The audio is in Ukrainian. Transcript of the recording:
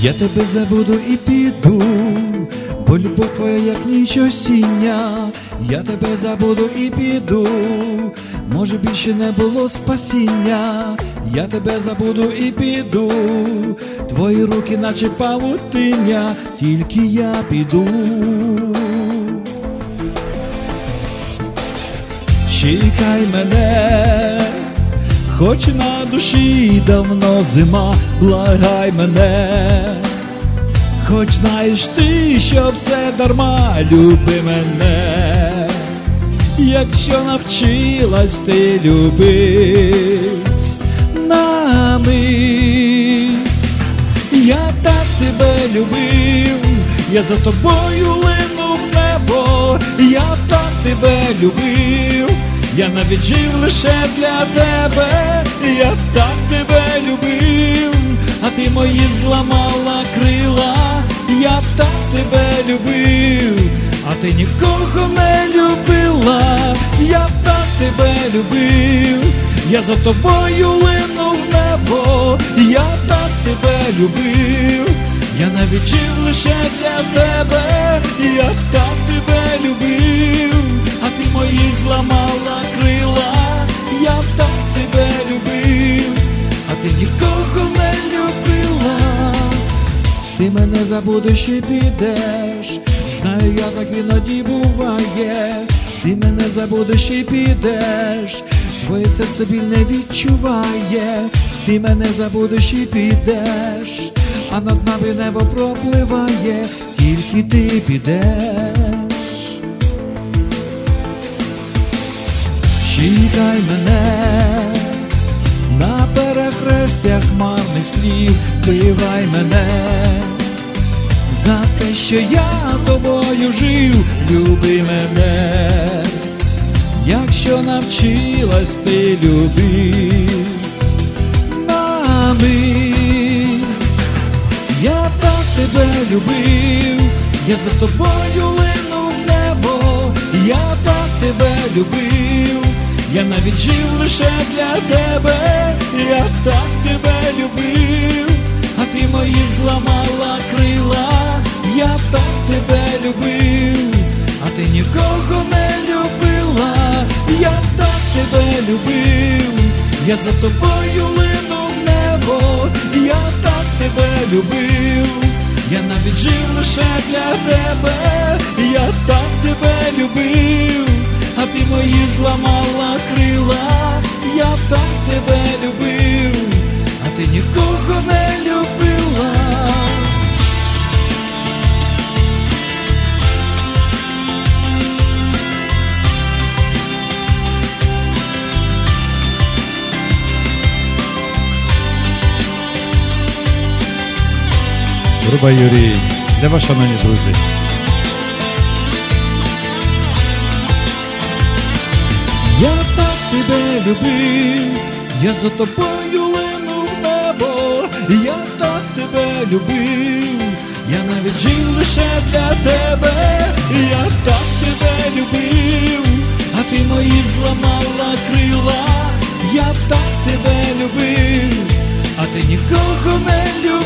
Я тебе забуду і піду, бо любов твоя як ніч осіння. Я тебе забуду і піду, може більше не було спасіння. Я тебе забуду і піду, твої руки наче павутиння, тільки я піду. Чекай мене, хоч на душі давно зима, благай мене, хоч знаєш ти, що все дарма, люби мене, якщо навчилась ти любить на мить. Я так тебе любив, я за тобою линув в небо, я так тебе любив, я навіть жив лише для тебе. Я так тебе любив, а ти мої зламала крила. Я так тебе любив, а ти нікого не любила. Я так тебе любив, я за тобою линув в небо. Я так тебе любив, я навіть жив лише для тебе. Я так тебе любив, а ти мої зламала крила. Я так тебе любив, а ти нікого не любила. Ти мене забудеш і підеш, знаю, я так іноді буває. Ти мене забудеш і підеш, твоє серце біль не відчуває. Ти мене забудеш і підеш, а над нами небо пропливає, тільки ти підеш. Чекай мене на перехрестях марних слів, бивай мене за те, що я тобою жив, люби мене, якщо навчилась ти любить на мить. Я так тебе любив, я за тобою линув в небо. Я так тебе любив, я навіть жив лише для тебе. Я так тебе любив, а ти мої зламала крила. Я так тебе любив, а ти нікого не любила. Я так тебе любив, я за тобою линув в небо. Я так тебе любив, я навіть жив лише для тебе. Я так тебе любив, а ти мої зламала крила. Я так тебе любив, а ти нікого не любила. Груба Юрій, для вас, шановні друзі. Я так тебе любив, я за тобою линув в небо. Я так тебе любив, я навіть жив лише для тебе. Я так тебе любив, а ти мої зламала крила. Я так тебе любив, а ти нікого не любив.